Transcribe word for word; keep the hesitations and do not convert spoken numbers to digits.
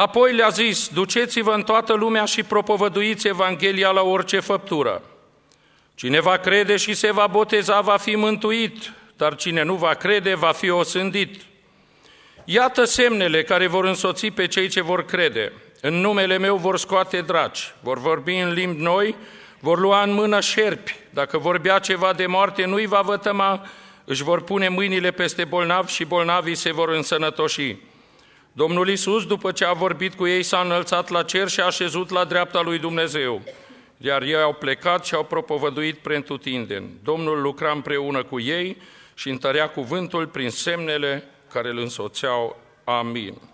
Apoi le-a zis, duceți-vă în toată lumea și propovăduiți Evanghelia la orice făptură. Cine va crede și se va boteza va fi mântuit, dar cine nu va crede va fi osândit. Iată semnele care vor însoți pe cei ce vor crede. În numele meu vor scoate draci, vor vorbi în limbi noi, vor lua în mână șerpi. Dacă vorbea ceva de moarte, nu-i va vătăma, își vor pune mâinile peste bolnavi și bolnavii se vor însănătoși. Domnul Iisus, după ce a vorbit cu ei, s-a înălțat la cer și a așezut la dreapta lui Dumnezeu. Iar ei au plecat și au propovăduit pretutindeni. Domnul lucra împreună cu ei și întărea cuvântul prin semnele care îl însoțeau. Amin.